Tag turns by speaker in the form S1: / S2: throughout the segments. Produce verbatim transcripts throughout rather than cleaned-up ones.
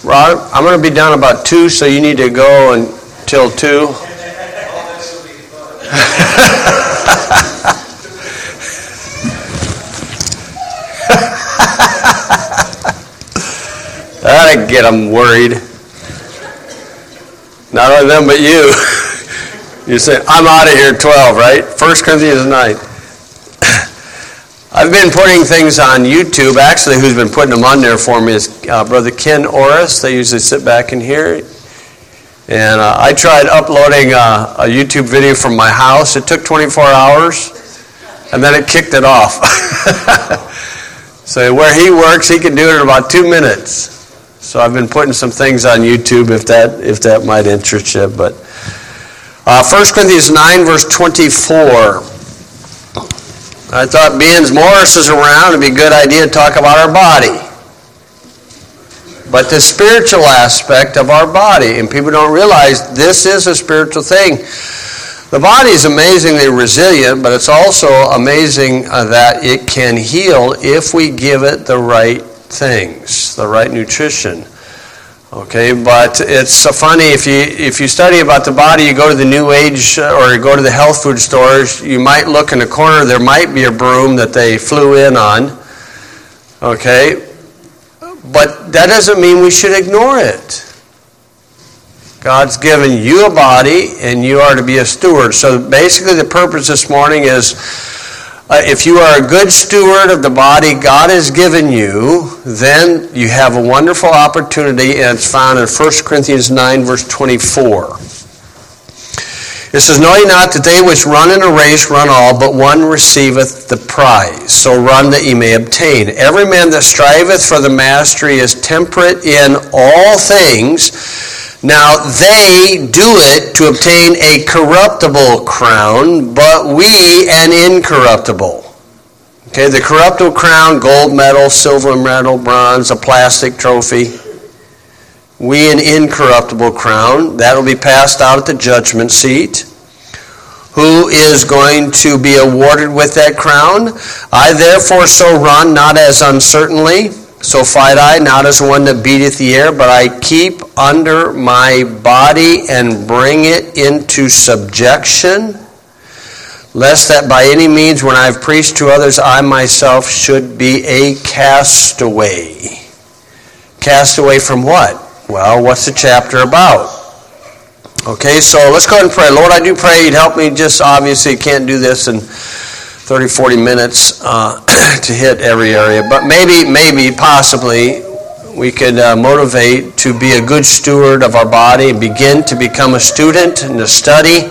S1: Rod, I'm going to be done about two, so you need to go until two. That'd get them worried. Not only them, but you. You say, I'm out of here at twelve, right? First Corinthians nine. I've been putting things on YouTube. Actually, who's been putting them on there for me is uh, Brother Ken Orris. They usually sit back in here. And uh, I tried uploading uh, a YouTube video from my house. It took twenty-four hours, and then it kicked it off. So where he works, he can do it in about two minutes. So I've been putting some things on YouTube if that if that might interest you. But uh, First Corinthians nine, verse twenty-four. I thought being Morris is around, it'd be a good idea to talk about our body. But the spiritual aspect of our body, and people don't realize this is a spiritual thing. The body is amazingly resilient, but it's also amazing uh, that it can heal if we give it the right things, the right nutrition. Okay, but it's so funny, if you if you study about the body, you go to the New Age or you go to the health food stores, you might look in the corner, there might be a broom that they flew in on. Okay, but that doesn't mean we should ignore it. God's given you a body and you are to be a steward. So basically the purpose this morning is Uh, if you are a good steward of the body God has given you, then you have a wonderful opportunity, and it's found in First Corinthians nine, verse twenty-four. It says, Know ye not that they which run in a race run all, but one receiveth the prize. So run that ye may obtain. Every man that striveth for the mastery is temperate in all things. Now they do it to obtain a corruptible crown, but we an incorruptible. Okay, the corruptible crown, gold medal, silver medal, bronze, a plastic trophy. We an incorruptible crown. That will be passed out at the judgment seat. Who is going to be awarded with that crown? I therefore so run, not as uncertainly. So fight I, not as one that beateth the air, but I keep under my body and bring it into subjection, lest that by any means when I have preached to others, I myself should be a castaway. Castaway from what? Well, what's the chapter about? Okay, so let's go ahead and pray. Lord, I do pray you'd help me. Just obviously can't do this in thirty, forty minutes uh, to hit every area. But maybe, maybe, possibly, we could uh, motivate to be a good steward of our body and begin to become a student and to study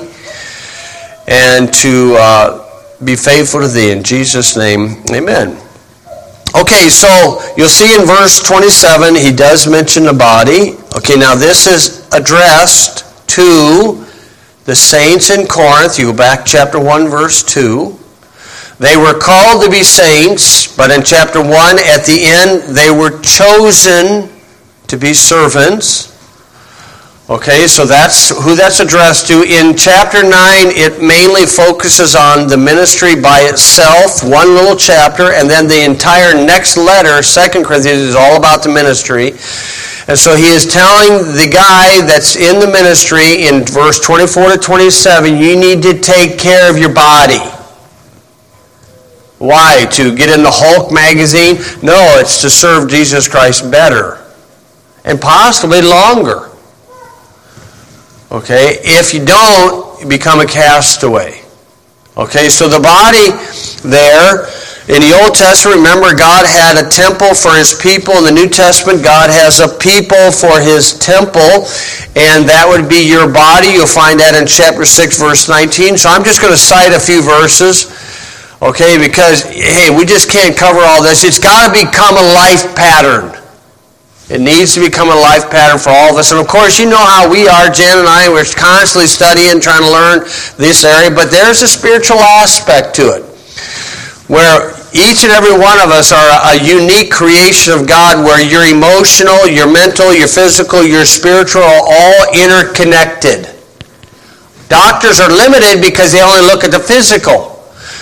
S1: and to uh, be faithful to thee. In Jesus' name, amen. Okay, so you'll see in verse twenty-seven, he does mention the body. Okay, now this is addressed to the saints in Corinth. You go back chapter one, verse two. They were called to be saints, but in chapter one, at the end, they were chosen to be servants. Okay, so that's who that's addressed to. In chapter nine, it mainly focuses on the ministry by itself, one little chapter, and then the entire next letter, Second Corinthians, is all about the ministry. And so he is telling the guy that's in the ministry in verse twenty-four to twenty-seven, you need to take care of your body. Why? To get in the Hulk magazine? No, it's to serve Jesus Christ better and possibly longer. Okay, if you don't, you become a castaway. Okay, so the body there, in the Old Testament, remember God had a temple for his people. In the New Testament, God has a people for his temple, and that would be your body. You'll find that in chapter six, verse nineteen. So I'm just going to cite a few verses. Okay, because, hey, we just can't cover all this. It's got to become a life pattern. It needs to become a life pattern for all of us. And, of course, you know how we are, Jen and I. We're constantly studying, trying to learn this area. But there's a spiritual aspect to it, where each and every one of us are a unique creation of God, where your emotional, your mental, your physical, your spiritual are all interconnected. Doctors are limited because they only look at the physical.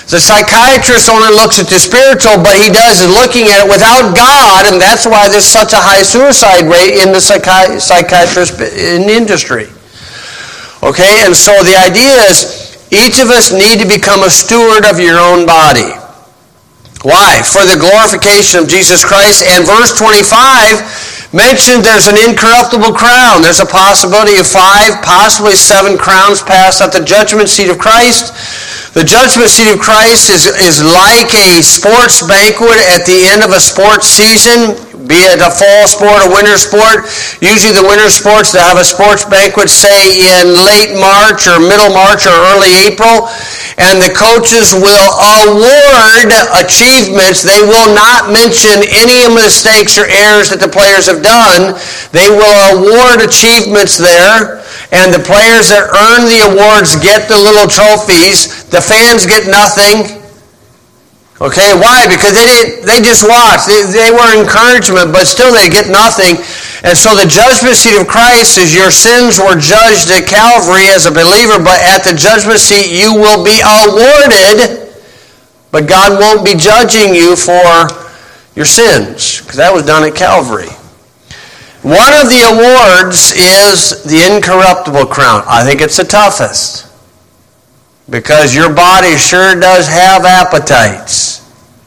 S1: The psychiatrist only looks at the spiritual, but he does is looking at it without God, and that's why there's such a high suicide rate in the psychi- psychiatrist in the industry. Okay, and so the idea is each of us need to become a steward of your own body. Why? For the glorification of Jesus Christ. And verse twenty-five mentioned there's an incorruptible crown. There's a possibility of five, possibly seven crowns passed at the judgment seat of Christ. The judgment seat of Christ is, is like a sports banquet at the end of a sports season, be it a fall sport, a winter sport. Usually the winter sports, they'll have a sports banquet, say, in late March or middle March or early April, and the coaches will award achievements. They will not mention any mistakes or errors that the players have done. They will award achievements there. And the players that earn the awards get the little trophies. The fans get nothing. Okay, why? Because they didn't, they just watched. They, they were encouragement, but still they get nothing. And so the judgment seat of Christ is your sins were judged at Calvary as a believer, but at the judgment seat you will be awarded, but God won't be judging you for your sins, because that was done at Calvary. One of the awards is the incorruptible crown. I think it's the toughest, because your body sure does have appetites.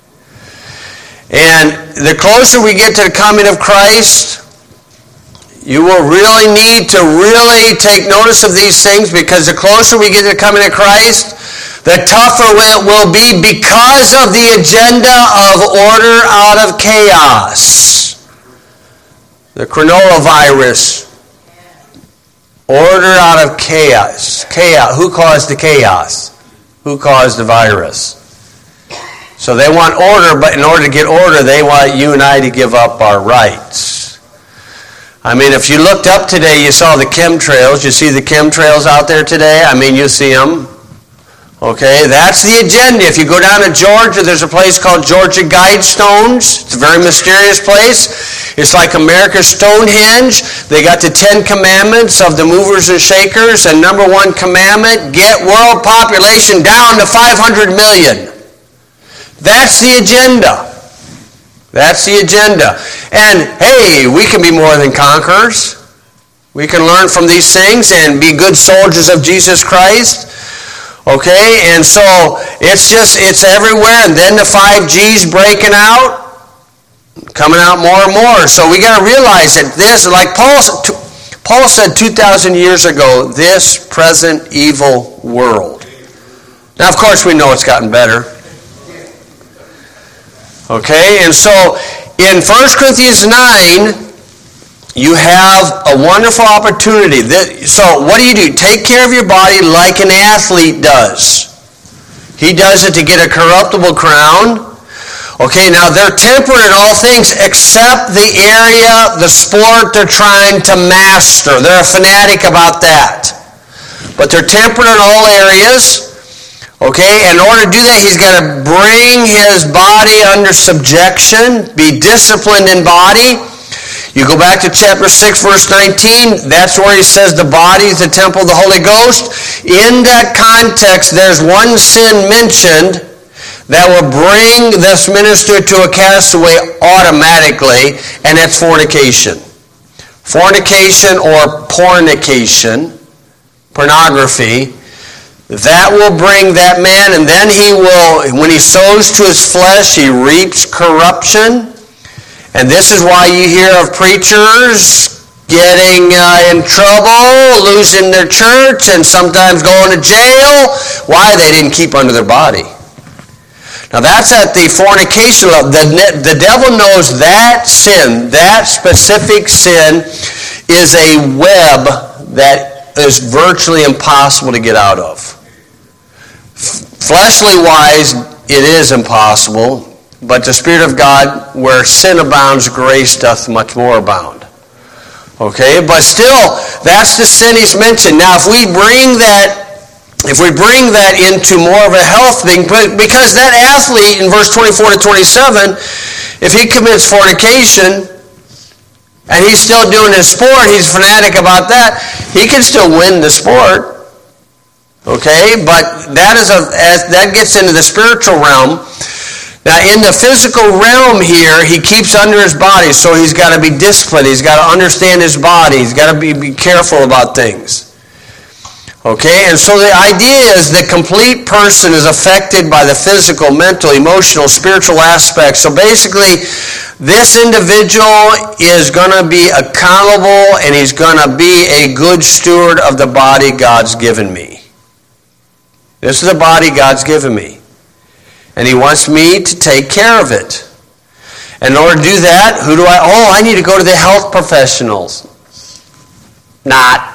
S1: And the closer we get to the coming of Christ, you will really need to really take notice of these things, because the closer we get to the coming of Christ, the tougher it will be because of the agenda of order out of chaos. The coronavirus, order out of chaos. Chaos. Who caused the chaos? Who caused the virus? So they want order, but in order to get order, they want you and I to give up our rights. I mean, if you looked up today, you saw the chemtrails. You see the chemtrails out there today? I mean, you see them. Okay, that's the agenda. If you go down to Georgia, there's a place called Georgia Guidestones. It's a very mysterious place. It's like America's Stonehenge. They got the Ten Commandments of the movers and shakers. And number one commandment, get world population down to five hundred million. That's the agenda. That's the agenda. And hey, we can be more than conquerors. We can learn from these things and be good soldiers of Jesus Christ. Okay, and so it's just, it's everywhere, and then the five G's breaking out, coming out more and more. So we got to realize that this, like Paul, Paul said two thousand years ago, this present evil world. Now, of course, we know it's gotten better. Okay, and so in First Corinthians nine, you have a wonderful opportunity. So what do you do? Take care of your body like an athlete does. He does it to get a corruptible crown. Okay, now they're temperate in all things except the area, the sport they're trying to master. They're a fanatic about that. But they're temperate in all areas. Okay, in order to do that, he's got to bring his body under subjection, be disciplined in body. You go back to chapter six, verse nineteen, that's where he says the body is the temple of the Holy Ghost. In that context, there's one sin mentioned that will bring this minister to a castaway automatically, and that's fornication. Fornication or pornication, pornography, that will bring that man, and then he will, when he sows to his flesh, he reaps corruption. And this is why you hear of preachers getting uh, in trouble, losing their church, and sometimes going to jail. Why? They didn't keep under their body. Now that's at the fornication level. The, the devil knows that sin, that specific sin, is a web that is virtually impossible to get out of. Fleshly wise, it is impossible. But the Spirit of God, where sin abounds, grace doth much more abound. Okay, but still, that's the sin he's mentioned. Now, if we bring that, if we bring that into more of a health thing, because that athlete in verse twenty-four to twenty-seven, if he commits fornication and he's still doing his sport, he's fanatic about that, he can still win the sport. Okay, but that is a as that gets into the spiritual realm. Now, in the physical realm here, he keeps under his body, so he's got to be disciplined. He's got to understand his body. He's got to be, be careful about things. Okay, and so the idea is the complete person is affected by the physical, mental, emotional, spiritual aspects. So basically, this individual is going to be accountable, and he's going to be a good steward of the body God's given me. This is the body God's given me. And he wants me to take care of it. And in order to do that, who do I... Oh, I need to go to the health professionals. Not.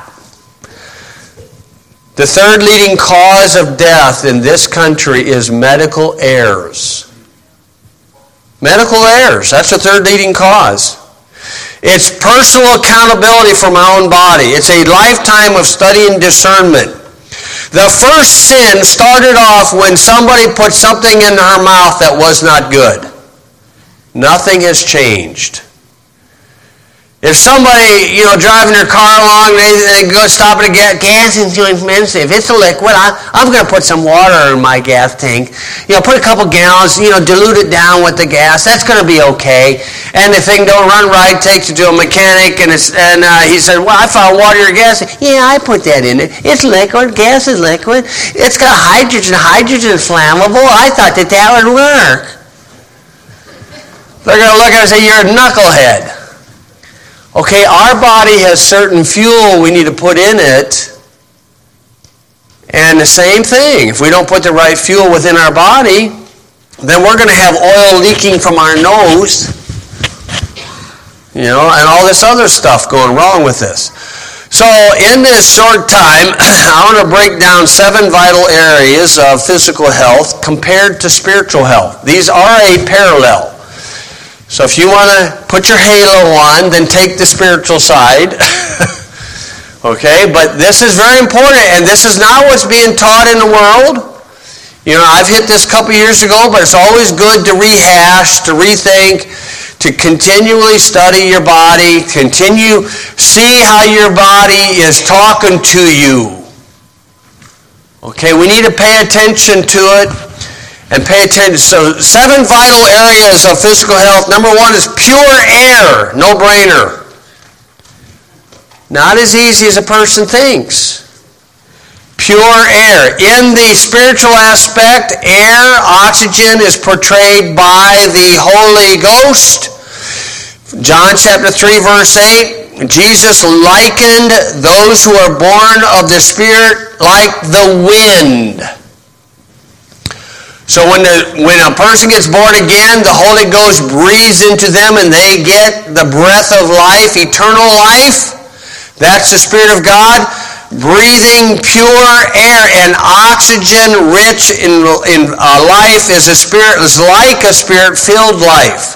S1: The third leading cause of death in this country is medical errors. Medical errors. That's the third leading cause. It's personal accountability for my own body. It's a lifetime of study and discernment. The first sin started off when somebody put something in her mouth that was not good. Nothing has changed. If somebody, you know, driving their car along, they, they go stop at a gas, gas is too expensive. If it's a liquid, I, I'm going to put some water in my gas tank. You know, put a couple gallons, you know, dilute it down with the gas. That's going to be okay. And if thing don't run right, takes it to a mechanic, and it's, and uh, he said, well, I found water in your gas. Yeah, I put that in it. It's liquid. Gas is liquid. It's got hydrogen. Hydrogen is flammable. I thought that that would work. They're going to look at it and say, you're a knucklehead. Okay, our body has certain fuel we need to put in it. And the same thing. If we don't put the right fuel within our body, then we're going to have oil leaking from our nose. You know, and all this other stuff going wrong with this. So in this short time, I want to break down seven vital areas of physical health compared to spiritual health. These are a parallel. So if you want to put your halo on, then take the spiritual side. Okay, but this is very important, and this is not what's being taught in the world. You know, I've hit this a couple years ago, but it's always good to rehash, to rethink, to continually study your body, continue, see how your body is talking to you. Okay, we need to pay attention to it. And pay attention. So seven vital areas of physical health. Number one is pure air. No-brainer. Not as easy as a person thinks. Pure air. In the spiritual aspect, air, oxygen is portrayed by the Holy Ghost. John chapter three, verse eight. Jesus likened those who are born of the Spirit like the wind. So when the, when a person gets born again, the Holy Ghost breathes into them and they get the breath of life, eternal life. That's the Spirit of God. Breathing pure air and oxygen rich in, in uh, life is a spirit, is like a spirit-filled life.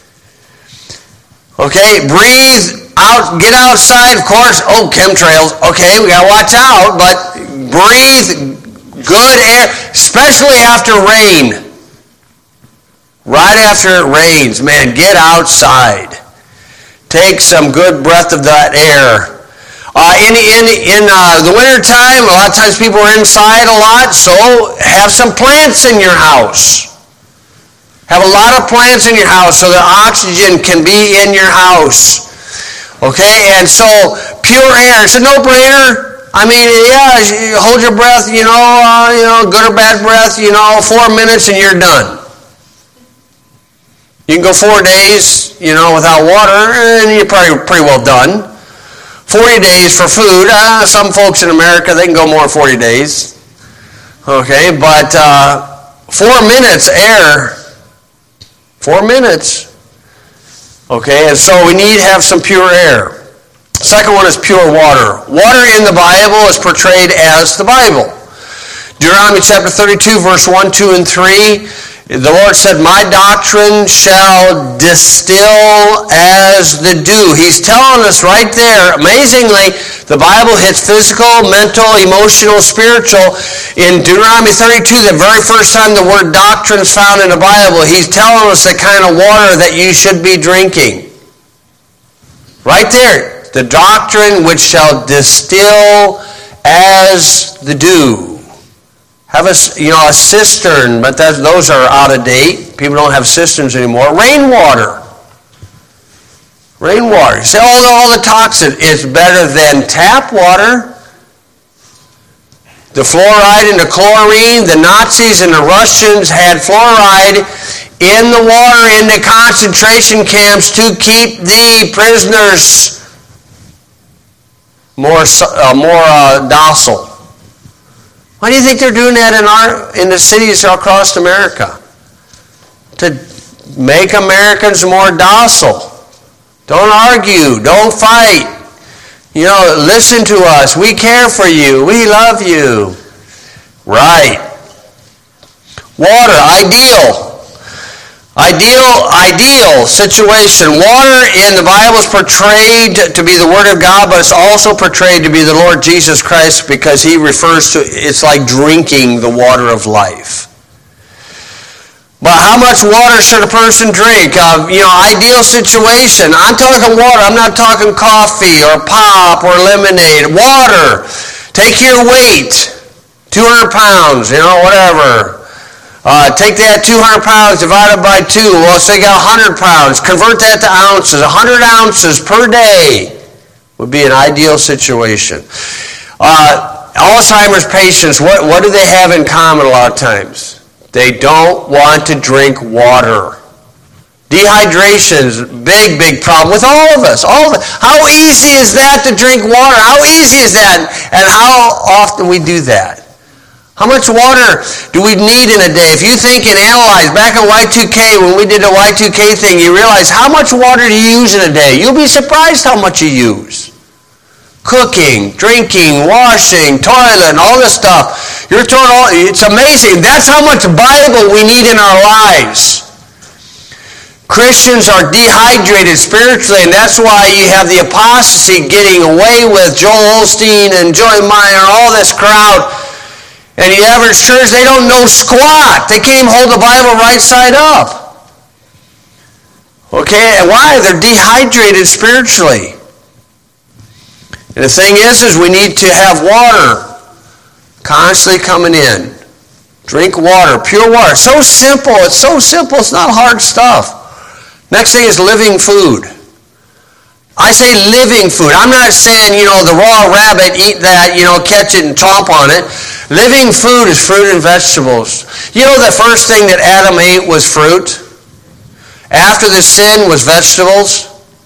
S1: Okay, breathe out, get outside, of course. Oh, chemtrails. Okay, we got to watch out, but breathe good air, especially after rain. Right after it rains, man, get outside. Take some good breath of that air. Uh, in in, in uh, the wintertime, a lot of times people are inside a lot, so have some plants in your house. Have a lot of plants in your house so the oxygen can be in your house. Okay, and so pure air, it's a no-brainer. I mean, yeah, hold your breath, you know, uh, you know, good or bad breath, you know, four minutes and you're done. You can go four days, you know, without water, and you're probably pretty well done. forty days for food. Uh, some folks in America, they can go more than forty days. Okay, but uh, four minutes air, four minutes. Okay, and so we need to have some pure air. Second one is pure water. Water in the Bible is portrayed as the Bible. Deuteronomy chapter thirty-two, verse one, two, and three. The Lord said, my doctrine shall distill as the dew. He's telling us right there, amazingly, the Bible hits physical, mental, emotional, spiritual. In Deuteronomy thirty-two, the very first time the word doctrine is found in the Bible, he's telling us the kind of water that you should be drinking. Right there. The doctrine which shall distill as the dew. Have a, you know, a cistern, but that, those are out of date. People don't have cisterns anymore. Rainwater. Rainwater. You say, oh, all the toxin is better than tap water. The fluoride and the chlorine, the Nazis and the Russians had fluoride in the water in the concentration camps to keep the prisoners more, uh, more uh, docile. Why do you think they're doing that in our in the cities across America? To make Americans more docile. Don't argue. Don't fight. You know, listen to us. We care for you. We love you. Right. Water, ideal. Ideal, ideal situation. Water in the Bible is portrayed to be the Word of God, but it's also portrayed to be the Lord Jesus Christ because he refers to, it's like drinking the water of life. But how much water should a person drink? Uh, you know, ideal situation. I'm talking water. I'm not talking coffee or pop or lemonade. Water. Take your weight. two hundred pounds, you know, whatever. Uh, take that two hundred pounds divided by two. Well, so you got one hundred pounds. Convert that to ounces. one hundred ounces per day would be an ideal situation. Uh, Alzheimer's patients, what, what do they have in common a lot of times? They don't want to drink water. Dehydration's big, big problem with all of us. All of us. How easy is that to drink water? How easy is that? And how often we do that? How much water do we need in a day? If you think and analyze, back in Y two K, when we did the Y two K thing, you realize how much water do you use in a day? You'll be surprised how much you use. Cooking, drinking, washing, toilet, and all this stuff. You're told, it's amazing. That's how much Bible we need in our lives. Christians are dehydrated spiritually, and that's why you have the apostasy getting away with Joel Osteen and Joy Meyer, all this crowd. And the average church, they don't know squat. They can't even hold the Bible right side up. Okay, and why? They're dehydrated spiritually. And the thing is, is we need to have water constantly coming in. Drink water, pure water. So simple. It's so simple. It's not hard stuff. Next thing is living food. I say living food. I'm not saying, you know, the raw rabbit, eat that, you know, catch it and chomp on it. Living food is fruit and vegetables. You know the first thing that Adam ate was fruit? After the sin was vegetables?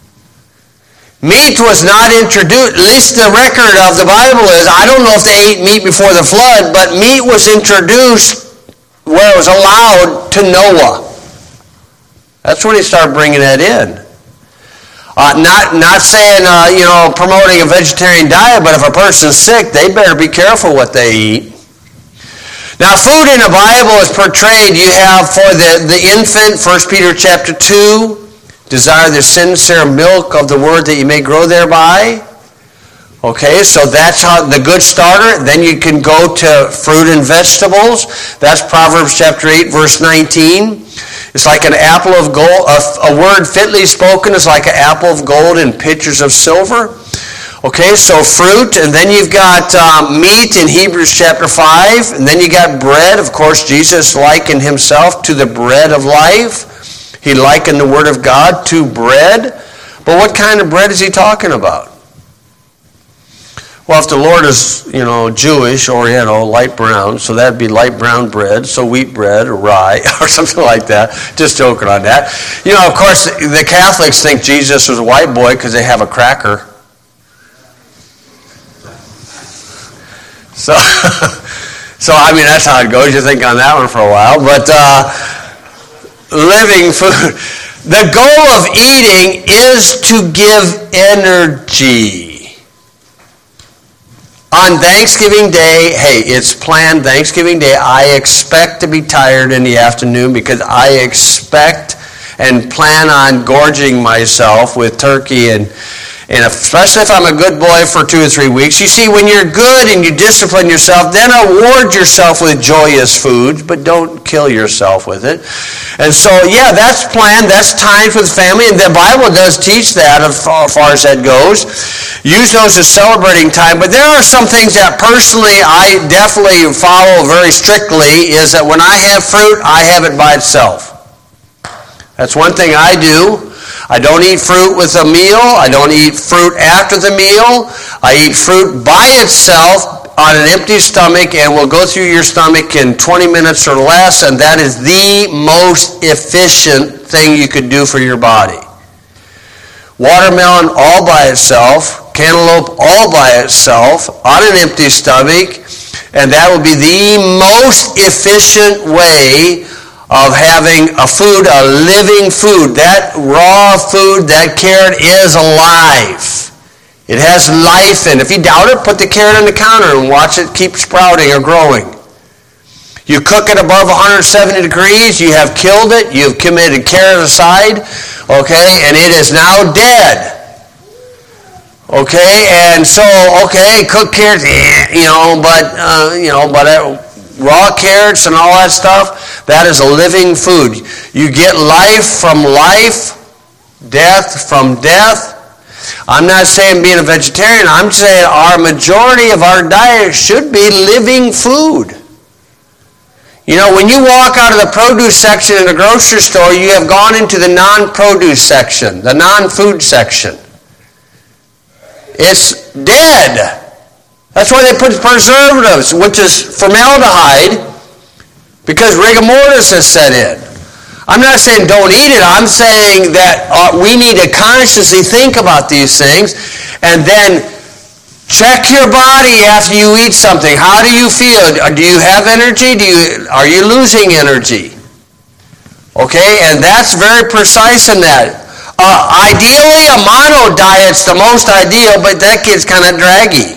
S1: Meat was not introduced, at least the record of the Bible is, I don't know if they ate meat before the flood, but meat was introduced where it was allowed to Noah. That's when he started bringing that in. Uh, not not saying, uh, you know, promoting a vegetarian diet, but if a person's sick, they better be careful what they eat. Now, food in the Bible is portrayed. You have for the, the infant, First Peter chapter two, desire the sincere milk of the word that you may grow thereby. Okay, so that's how the good starter. Then you can go to fruit and vegetables. That's Proverbs chapter eight, verse nineteen. It's like an apple of gold, a, a word fitly spoken is like an apple of gold in pitchers of silver. Okay, so fruit, and then you've got um, meat in Hebrews chapter five, and then you got bread. Of course, Jesus likened himself to the bread of life. He likened the word of God to bread. But what kind of bread is he talking about? Well, if the Lord is, you know, Jewish or, you know, light brown, so that'd be light brown bread, so wheat bread or rye or something like that. Just joking on that. You know, of course, the Catholics think Jesus was a white boy because they have a cracker. So, so I mean, that's how it goes. You think on that one for a while. But uh, living food. The goal of eating is to give energy. On Thanksgiving Day, hey, it's planned Thanksgiving Day. I expect to be tired in the afternoon because I expect and plan on gorging myself with turkey and and especially if I'm a good boy for two or three weeks. You see, when you're good and you discipline yourself, then reward yourself with joyous foods, but don't kill yourself with it. And so, yeah, that's planned. That's times with family, and the Bible does teach that as far as that goes. Use those as celebrating time, but there are some things that personally I definitely follow very strictly, is that when I have fruit, I have it by itself. That's one thing I do. I don't eat fruit with a meal. I don't eat fruit after the meal. I eat fruit by itself on an empty stomach, and will go through your stomach in twenty minutes or less, and that is the most efficient thing you could do for your body. Watermelon all by itself, cantaloupe all by itself, on an empty stomach, and that will be the most efficient way of having a food, a living food. That raw food, that carrot is alive. It has life in it. If you doubt it, put the carrot on the counter and watch it keep sprouting or growing. You cook it above one hundred seventy degrees, you have killed it, you've committed carroticide, okay, and it is now dead. Okay, and so, okay, cooked carrots, eh, you know, but, uh, you know, but... Uh, raw carrots and all that stuff, that is a living food. You get life from life, death from death. I'm not saying being a vegetarian. I'm saying our majority of our diet should be living food. You know, when you walk out of the produce section in the grocery store, you have gone into the non-produce section, the non-food section. It's dead. That's why they put preservatives, which is formaldehyde, because rigor mortis has set in. I'm not saying don't eat it. I'm saying that uh, we need to consciously think about these things, and then check your body after you eat something. How do you feel? Do you have energy? Do you, are you losing energy? Okay, and that's very precise in that. Uh, ideally, a mono diet's the most ideal, but that gets kind of draggy.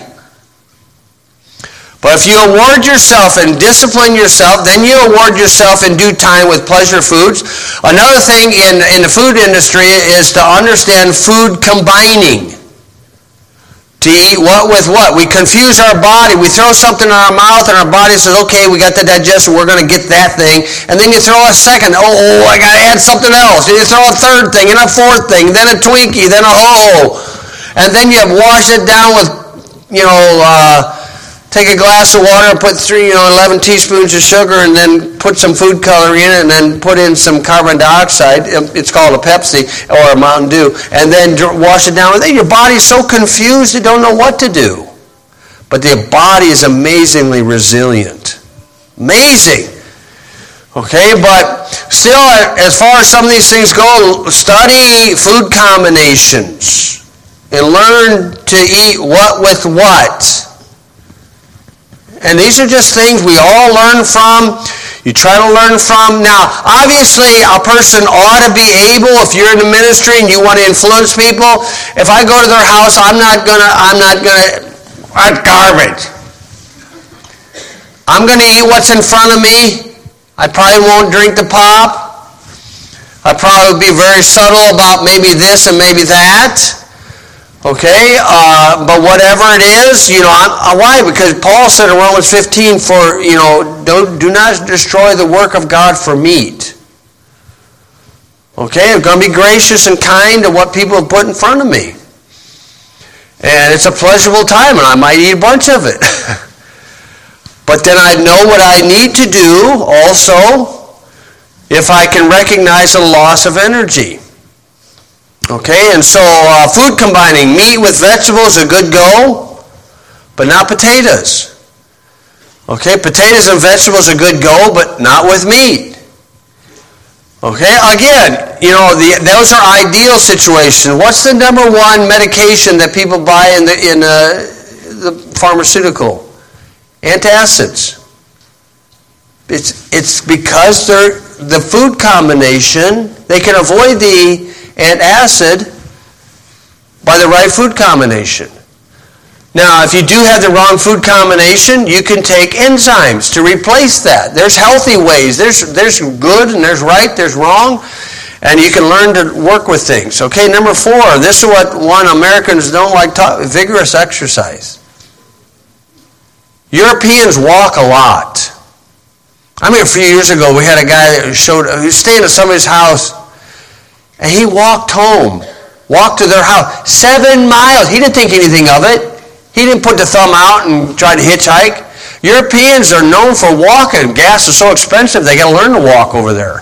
S1: But if you award yourself and discipline yourself, then you award yourself in due time with pleasure foods. Another thing in, in the food industry is to understand food combining. To eat what with what. We confuse our body. We throw something in our mouth and our body says, okay, we got the digestion, we're going to get that thing. And then you throw a second, oh, oh I got to add something else. And you throw a third thing and a fourth thing, then a Twinkie, then a ho-ho. And then you wash it down with, you know, uh, take a glass of water and put three, you know, eleven teaspoons of sugar, and then put some food coloring in it, and then put in some carbon dioxide. It's called a Pepsi or a Mountain Dew, and then wash it down. And then your body's so confused you don't know what to do. But the body is amazingly resilient. Amazing. Okay, but still, as far as some of these things go, study food combinations and learn to eat what with what. And these are just things we all learn from. You try to learn from. Now, obviously, a person ought to be able, if you're in the ministry and you want to influence people, if I go to their house, I'm not gonna, I'm not gonna, that's garbage. I'm gonna eat what's in front of me. I probably won't drink the pop. I probably will be very subtle about maybe this and maybe that. Okay, uh, but whatever it is, you know, I'm, why? Because Paul said in Romans fifteen, for, you know, don't, do not destroy the work of God for meat. Okay, I'm going to be gracious and kind to what people have put in front of me. And it's a pleasurable time, and I might eat a bunch of it. But then I know what I need to do also if I can recognize a loss of energy. Okay, and so uh, food combining, meat with vegetables, a good go, but not potatoes. Okay, potatoes and vegetables are good go, but not with meat. Okay, again, you know, the, those are ideal situations. What's the number one medication that people buy in the in uh, the pharmaceutical? Antacids. It's it's because they're the food combination. They can avoid the antacid by the right food combination. Now, if you do have the wrong food combination, you can take enzymes to replace that. There's healthy ways. There's there's good and there's right, there's wrong. And you can learn to work with things. Okay, number four, this is what one Americans don't like talking, vigorous exercise. Europeans walk a lot. I mean, a few years ago, we had a guy that showed, he was staying at somebody's house, and he walked home, walked to their house, seven miles. He didn't think anything of it. He didn't put the thumb out and try to hitchhike. Europeans are known for walking. Gas is so expensive, they got to learn to walk over there.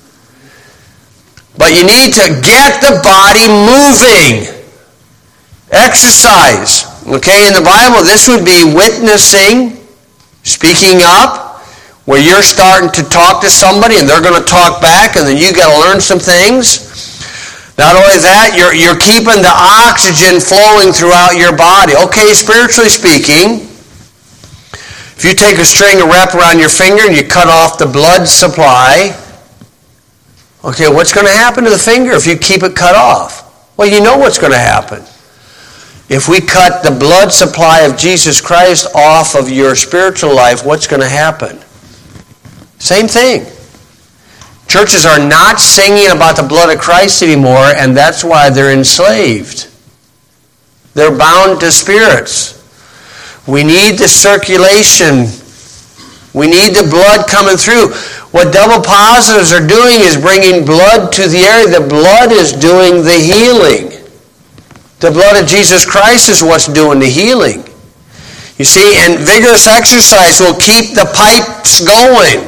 S1: But you need to get the body moving. Exercise. Okay, in the Bible, this would be witnessing, speaking up, where you're starting to talk to somebody and they're going to talk back, and then you got to learn some things. Not only that, you're, you're keeping the oxygen flowing throughout your body. Okay, spiritually speaking, if you take a string and wrap around your finger and you cut off the blood supply, okay, what's going to happen to the finger if you keep it cut off? Well, you know what's going to happen. If we cut the blood supply of Jesus Christ off of your spiritual life, what's going to happen? Same thing. Churches are not singing about the blood of Christ anymore, and that's why they're enslaved. They're bound to spirits. We need the circulation. We need the blood coming through. What double positives are doing is bringing blood to the area. The blood is doing the healing. The blood of Jesus Christ is what's doing the healing. You see, and vigorous exercise will keep the pipes going.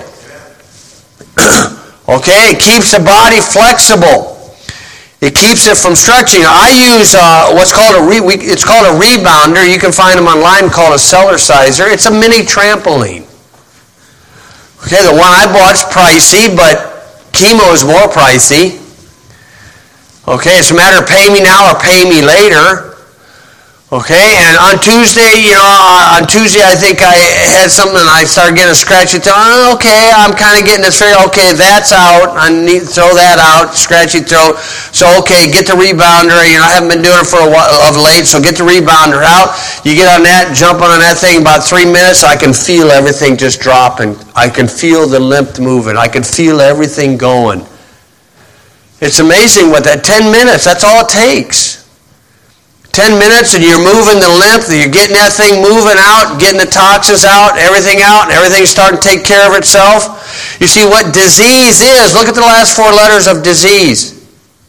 S1: Okay, it keeps the body flexible. It keeps it from stretching. I use uh, what's called a re- we, it's called a rebounder. You can find them online called a Cellerciser. It's a mini trampoline. Okay, the one I bought's pricey, but chemo is more pricey. Okay, it's a matter of pay me now or pay me later. Okay, and on Tuesday, you know, on Tuesday I think I had something and I started getting a scratchy throat. Oh, okay, I'm kind of getting this figured. Okay, that's out. I need to throw that out, scratchy throat. So, okay, get the rebounder. You know, I haven't been doing it for a while of late, so get the rebounder out. You get on that, jump on that thing, about three minutes, I can feel everything just dropping. I can feel the lymph moving. I can feel everything going. It's amazing what that, ten minutes, that's all it takes. ten minutes and you're moving the lymph, you're getting that thing moving out, getting the toxins out, everything out, and everything's starting to take care of itself. You see what disease is. Look at the last four letters of disease.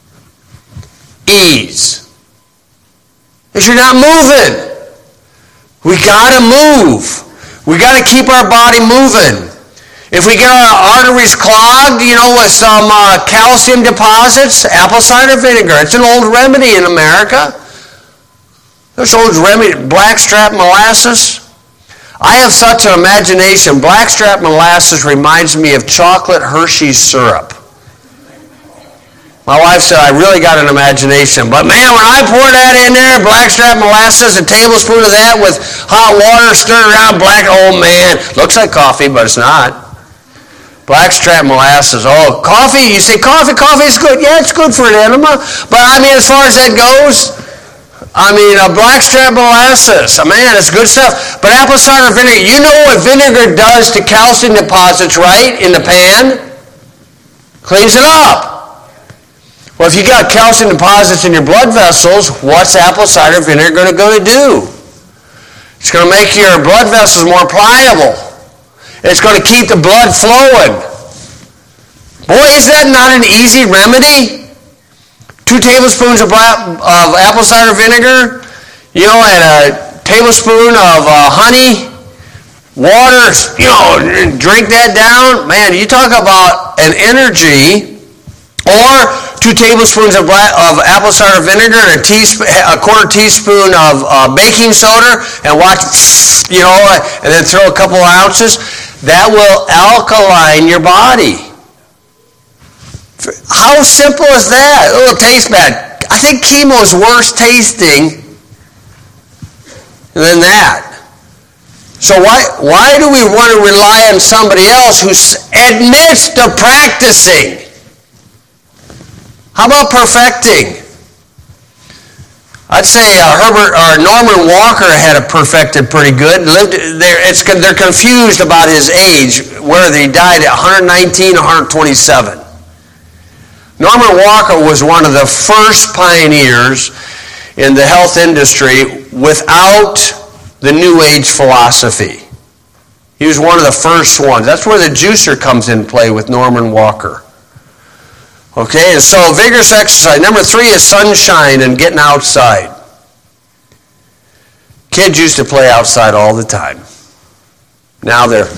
S1: Ease. Because you're not moving. We got to move. We got to keep our body moving. If we get our arteries clogged, you know, with some uh, calcium deposits, apple cider vinegar. It's an old remedy in America. There's old remedy, blackstrap molasses. I have such an imagination. Blackstrap molasses reminds me of chocolate Hershey's syrup. My wife said I really got an imagination. But man, when I pour that in there, blackstrap molasses, a tablespoon of that with hot water stirred around, black, oh man, looks like coffee, but it's not. Blackstrap molasses. Oh, coffee, you say coffee, coffee is good. Yeah, it's good for an enema. But I mean, as far as that goes, I mean, a blackstrap molasses, man, it's good stuff. But apple cider vinegar, you know what vinegar does to calcium deposits, right, in the pan? Cleans it up. Well, if you got calcium deposits in your blood vessels, what's apple cider vinegar going to go to do? It's going to make your blood vessels more pliable. It's going to keep the blood flowing. Boy, is that not an easy remedy? Two tablespoons of, of apple cider vinegar, you know, and a tablespoon of uh, honey, water, you know, drink that down. Man, you talk about an energy. Or two tablespoons of, black, of apple cider vinegar and a, teaspoon, a quarter teaspoon of uh, baking soda, and watch, you know, and then throw a couple of ounces. That will alkaline your body. How simple is that? Oh, it tastes bad. I think chemo is worse tasting than that. So why why do we want to rely on somebody else who admits to practicing? How about perfecting? I'd say uh, Herbert or Norman Walker had it perfected pretty good. Lived there. It's they're confused about his age, whether he died at one hundred nineteen or one hundred twenty-seven. Norman Walker was one of the first pioneers in the health industry without the New Age philosophy. He was one of the first ones. That's where the juicer comes in play with Norman Walker. Okay, and so vigorous exercise. Number three is sunshine and getting outside. Kids used to play outside all the time. Now they're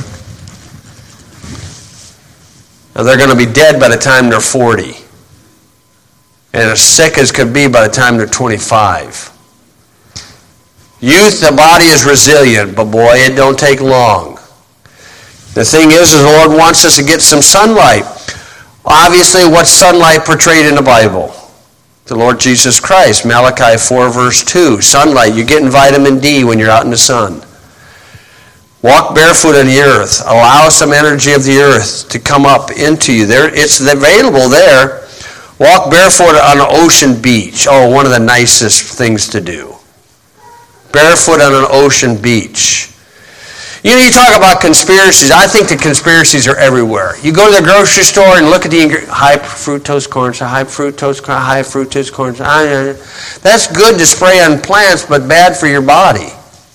S1: now they're going to be dead by the time they're forty. And as sick as could be by the time they're twenty-five. Youth, the body is resilient, but boy, it don't take long. The thing is, is the Lord wants us to get some sunlight. Obviously, what's sunlight portrayed in the Bible? The Lord Jesus Christ, Malachi four, verse two. Sunlight, you're getting vitamin D when you're out in the sun. Walk barefoot on the earth. Allow some energy of the earth to come up into you. There, it's available there. Walk barefoot on an ocean beach. Oh, one of the nicest things to do. Barefoot on an ocean beach. You know, you talk about conspiracies. I think the conspiracies are everywhere. You go to the grocery store and look at the ingredient, high fructose corn syrup, high fructose corn, high fructose corn syrup. That's good to spray on plants, but bad for your body.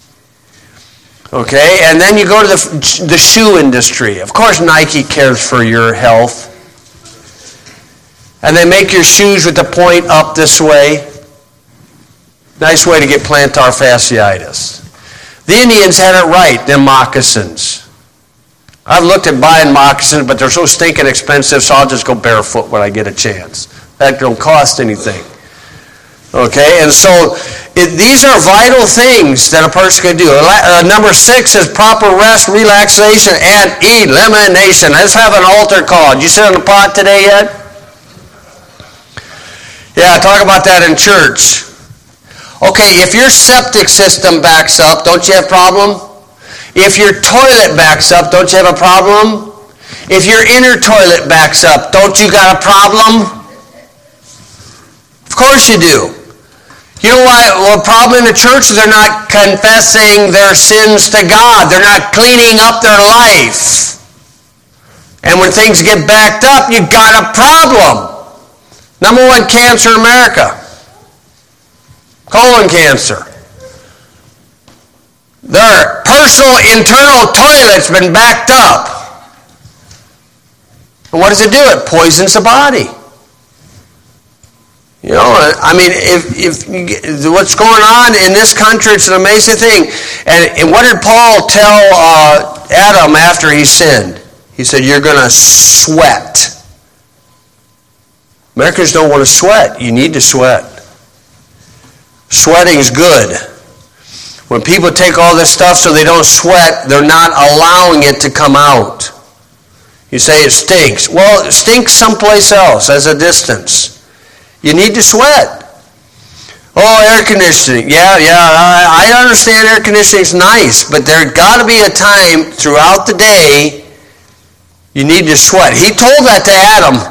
S1: Okay, and then you go to the the shoe industry. Of course, Nike cares for your health. And they make your shoes with the point up this way. Nice way to get plantar fasciitis. The Indians had it right, them moccasins. I've looked at buying moccasins, but they're so stinking expensive, so I'll just go barefoot when I get a chance. That don't cost anything. Okay, and so it, these are vital things that a person can do. Uh, number six is proper rest, relaxation, and elimination. Let's have an altar call. Did you sit on the pot today yet? Yeah, talk about that in church. Okay, if your septic system backs up, don't you have a problem? If your toilet backs up, don't you have a problem? If your inner toilet backs up, don't you got a problem? Of course you do. You know why? Well, the problem in the church is they're not confessing their sins to God. They're not cleaning up their life. And when things get backed up, you got a problem. Number one cancer in America. Colon cancer. Their personal internal toilet's been backed up. And what does it do? It poisons the body. You know, I mean, if, if you get, what's going on in this country, it's an amazing thing. And, and what did Paul tell uh, Adam after he sinned? He said, you're going to sweat. Americans don't want to sweat. You need to sweat. Sweating is good. When people take all this stuff so they don't sweat, they're not allowing it to come out. You say it stinks. Well, it stinks someplace else as a distance. You need to sweat. Oh, air conditioning. Yeah, yeah, I, I understand air conditioning is nice, but there's got to be a time throughout the day you need to sweat. He told that to Adam.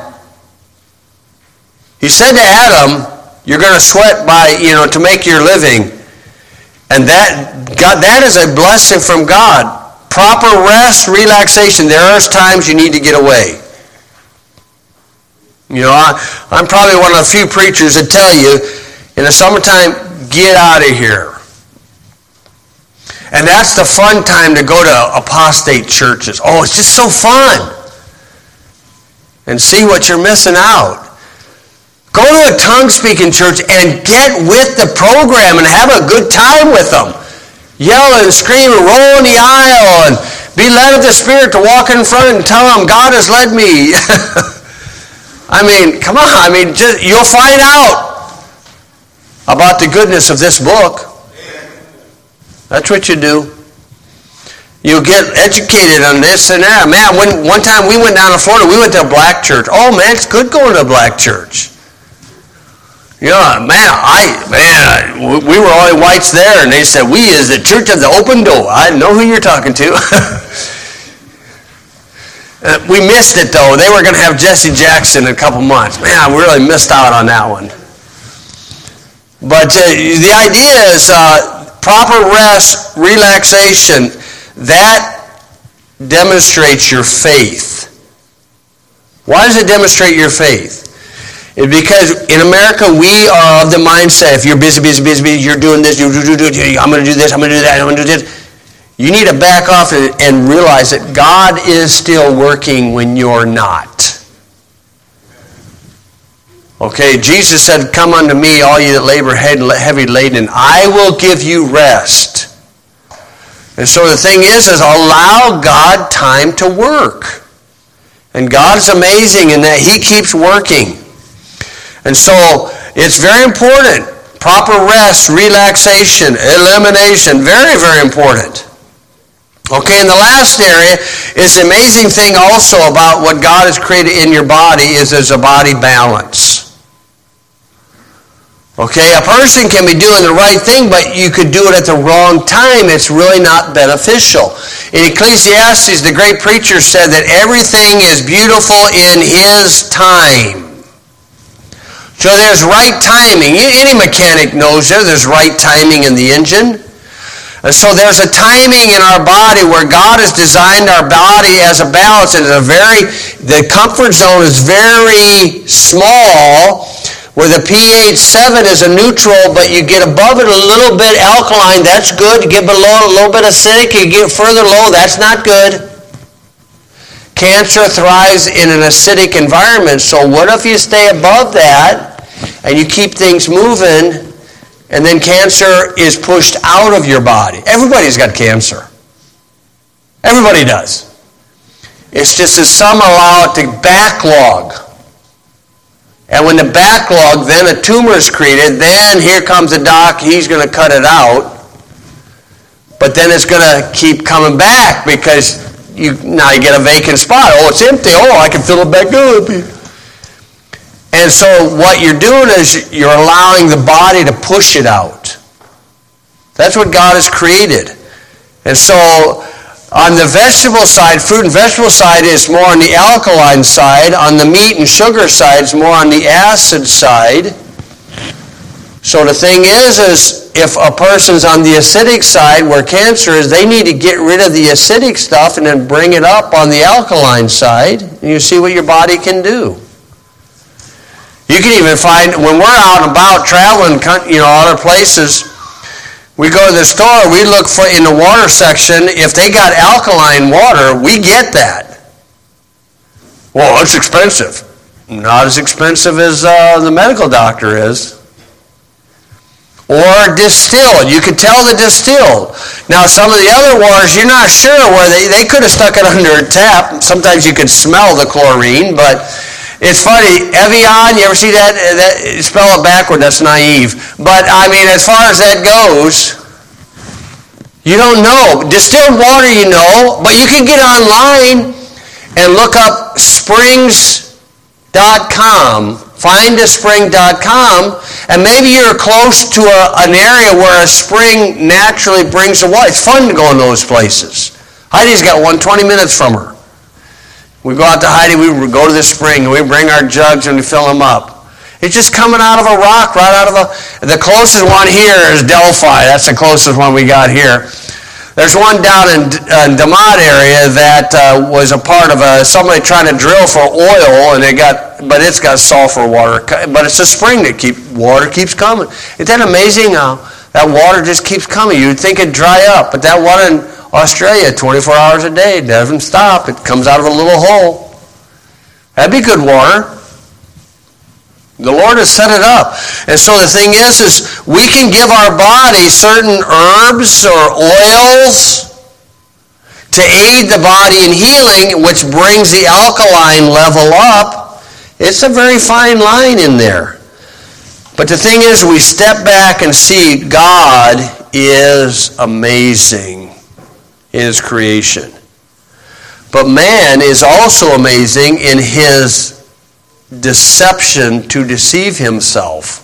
S1: He said to Adam, you're going to sweat by, you know, to make your living. And that, God, that is a blessing from God. Proper rest, relaxation. There are times you need to get away. You know, I, I'm probably one of the few preachers that tell you, in the summertime, get out of here. And that's the fun time to go to apostate churches. Oh, it's just so fun. And see what you're missing out. Go to a tongue-speaking church and get with the program and have a good time with them. Yell and scream and roll in the aisle and be led of the Spirit to walk in front and tell them, God has led me. I mean, come on. I mean, just, you'll find out about the goodness of this book. That's what you do. You'll get educated on this and that. Man, when, one time we went down to Florida, we went to a black church. Oh, man, it's good going to a black church. You know, man, I, man, we were only whites there, and they said, we is the church of the open door. I know who you're talking to. Uh, we missed it, though. They were going to have Jesse Jackson in a couple months. Man, I really missed out on that one. But uh, the idea is uh, proper rest, relaxation, that demonstrates your faith. Why does it demonstrate your faith? It's because in America, we are of the mindset, if you're busy, busy, busy, busy, you're doing this, you do, do, do, I'm going to do this, I'm going to do that, I'm going to do this. You need to back off and, and realize that God is still working when you're not. Okay, Jesus said, come unto me, all you that labor heavy laden, and I will give you rest. And so the thing is, is allow God time to work. And God is amazing in that he keeps working. And so it's very important. Proper rest, relaxation, elimination, very, very important. Okay, and the last area is the amazing thing also about what God has created in your body is there's a body balance. Okay, a person can be doing the right thing, but you could do it at the wrong time. It's really not beneficial. In Ecclesiastes, the great preacher said that everything is beautiful in his time. So there's right timing. Any mechanic knows there. There's right timing in the engine. And so there's a timing in our body where God has designed our body as a balance. And it's a very, the comfort zone is very small, where the pH seven is a neutral, but you get above it a little bit alkaline, that's good. You get below a little bit acidic, you get further low, that's not good. Cancer thrives in an acidic environment, so what if you stay above that and you keep things moving, and then cancer is pushed out of your body? Everybody's got cancer. Everybody does. It's just that some allow it to backlog. And when the backlog, then a tumor is created, then here comes the doc, he's going to cut it out. But then it's going to keep coming back because you now you get a vacant spot. Oh, it's empty. Oh, I can fill it back up. And so what you're doing is you're allowing the body to push it out. That's what God has created. And so on the vegetable side, fruit and vegetable side is more on the alkaline side. On the meat and sugar side, it's more on the acid side. So the thing is, is if a person's on the acidic side where cancer is, they need to get rid of the acidic stuff and then bring it up on the alkaline side. And you see what your body can do. You can even find, when we're out and about traveling, you know, other places, we go to the store, we look for in the water section, if they got alkaline water, we get that. Well, it's expensive. Not as expensive as uh, the medical doctor is. Or distilled. You could tell the distilled. Now, some of the other waters, you're not sure where they, they could have stuck it under a tap. Sometimes you could smell the chlorine, but it's funny. Evian, you ever see that? that spell it backward, that's naive. But, I mean, as far as that goes, you don't know. Distilled water, you know, but you can get online and look up springs dot com. find a spring dot com, and maybe you're close to a, an area where a spring naturally brings the water. It's fun to go in those places. Heidi's got one twenty minutes from her. We go out to Heidi, we go to the spring, and we bring our jugs and we fill them up. It's just coming out of a rock, right out of a... The closest one here is Delphi. That's the closest one we got here. There's one down in uh, Damad area that uh, was a part of a, somebody trying to drill for oil, and it got, but it's got sulfur water. But it's a spring that keep water keeps coming. Isn't that amazing how that water just keeps coming? You'd think it'd dry up, but that water in Australia, twenty-four hours a day, doesn't stop. It comes out of a little hole. That'd be good water. The Lord has set it up. And so the thing is, is we can give our body certain herbs or oils to aid the body in healing, which brings the alkaline level up. It's a very fine line in there. But the thing is, we step back and see God is amazing in His creation. But man is also amazing in his deception to deceive himself.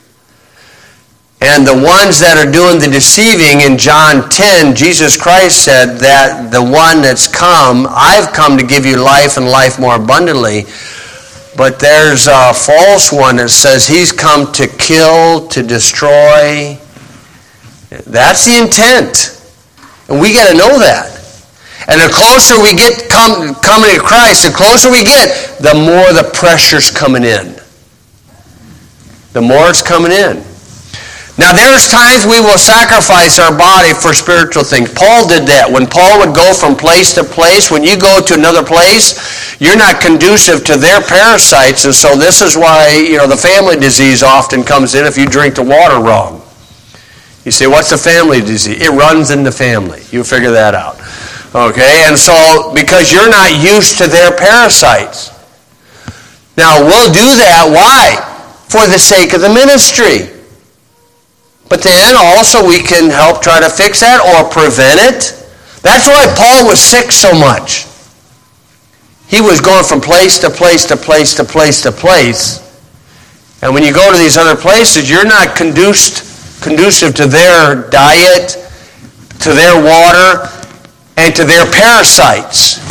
S1: And the ones that are doing the deceiving, in John ten, Jesus Christ said that the one that's come, I've come to give you life and life more abundantly. But there's a false one that says he's come to kill, to destroy. That's the intent. And we got to know that. And the closer we get come, coming to Christ, the closer we get, the more the pressure's coming in. the more it's coming in. Now, there's times we will sacrifice our body for spiritual things. Paul did that. When Paul would go from place to place, when you go to another place, you're not conducive to their parasites, and so this is why, you know, the family disease often comes in if you drink the water wrong. You say, what's the family disease? It runs in the family. You figure that out. Okay, and so because you're not used to their parasites. Now, we'll do that. Why? For the sake of the ministry. But then also we can help try to fix that or prevent it. That's why Paul was sick so much. He was going from place to place to place to place to place. And when you go to these other places, you're not conduced, conducive to their diet, to their water, and to their parasites.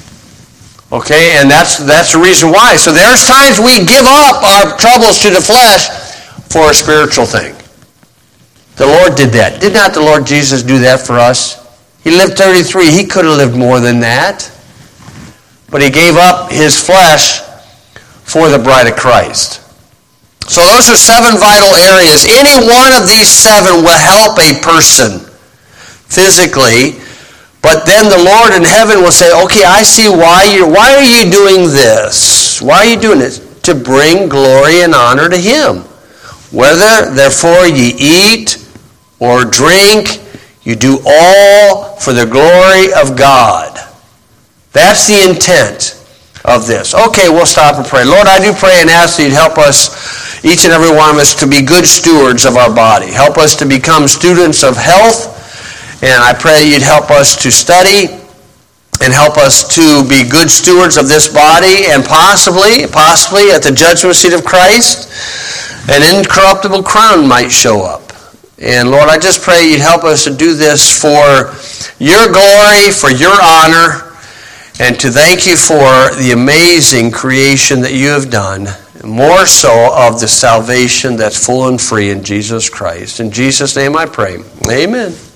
S1: Okay, and that's that's the reason why. So there's times we give up our troubles to the flesh for a spiritual thing. The Lord did that. Did not the Lord Jesus do that for us? He lived thirty-three. He could have lived more than that. But he gave up his flesh for the bride of Christ. So those are seven vital areas. Any one of these seven will help a person physically. But then the Lord in heaven will say, okay, I see why you why are you doing this? Why are you doing this? To bring glory and honor to him. Whether, therefore, ye eat or drink, you do all for the glory of God. That's the intent of this. Okay, we'll stop and pray. Lord, I do pray and ask that you'd help us, each and every one of us, to be good stewards of our body. Help us to become students of health, and I pray you'd help us to study and help us to be good stewards of this body, and possibly, possibly at the judgment seat of Christ, an incorruptible crown might show up. And Lord, I just pray you'd help us to do this for your glory, for your honor, and to thank you for the amazing creation that you have done, more so of the salvation that's full and free in Jesus Christ. In Jesus' name I pray. Amen.